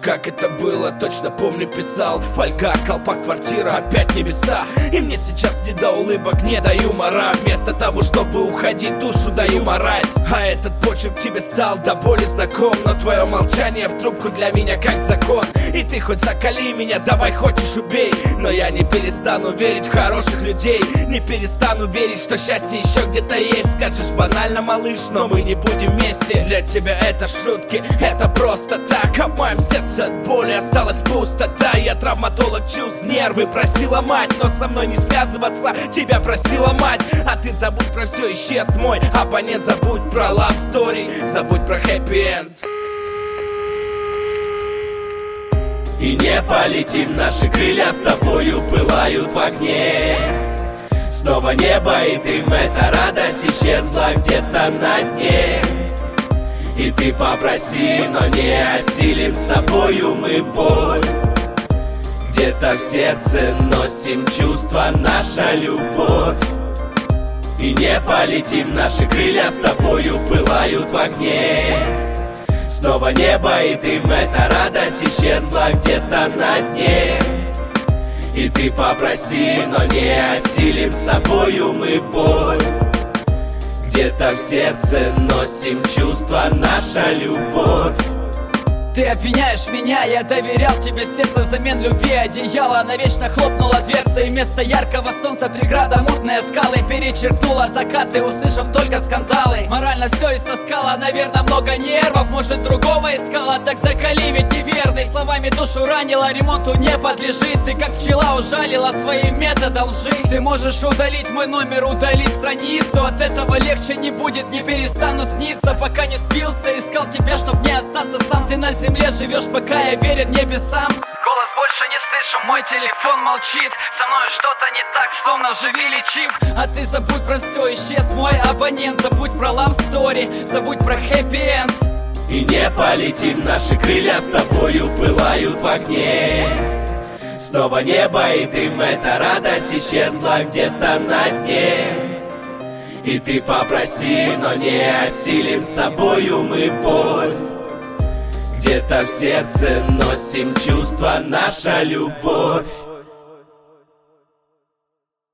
как это было, точно помню, писал. Фольга, колпак, квартира, опять небеса. И мне сейчас не до улыбок, не до юмора. Вместо того, чтобы уходить, душу даю марать. А этот почерк тебе стал до боли знаком, но твое молчание в трубку для меня как закон. И ты хоть закали меня, давай хочешь убей, но я не перестану верить в хороших людей. Не перестану верить, что счастье еще где-то есть. Скажешь банально, малыш, но мы не будем вместе. Для тебя это шутки, это просто так. А в моем сердце от боли осталась пустота. Я травматолог чувств, нервы просила мать, но со мной не связываться тебя просила мать. А ты забудь про все, исчез мой оппонент. Забудь про love story, забудь про happy end. И не полетим, наши крылья с тобою пылают в огне. Снова небо и дым, эта радость исчезла где-то на дне. И ты попроси, но не осилим с тобою мы боль. Где-то в сердце носим чувства, наша любовь. И не полетим, наши крылья с тобою пылают в огне. Снова небо и дым, эта радость исчезла где-то на дне. И ты попроси, но не осилим с тобою мы боль. Где-то в сердце носим чувства, наша любовь. Ты обвиняешь меня, я доверял тебе сердце взамен любви. Одеяло навечно хлопнула дверца, и вместо яркого солнца преграда мутные скалы. Перечеркнула закаты, услышав только скандалы. Морально все истоскала, наверное, много нервов. Может, другого искала, так закали, ведь неверный. Словами душу ранила, ремонту не подлежит. Ты как пчела ужалила своим методом лжи. Ты можешь удалить мой номер, удалить страницу. От этого легче не будет, не перестану сниться. Пока не спился, искал тебя, чтоб не остаться сам. Ты на земле живешь, пока я верен небесам. Голос больше не слышу, мой телефон молчит. Со мной что-то не так, словно вживили чип. А ты забудь про все, исчез мой абонент. Забудь про love story, забудь про happy end. И не полетим, наши крылья с тобою пылают в огне. Снова небо и дым, эта радость исчезла где-то на дне. И ты попроси, но не осилим с тобою мы боль. Где-то в сердце носим чувства, наша любовь.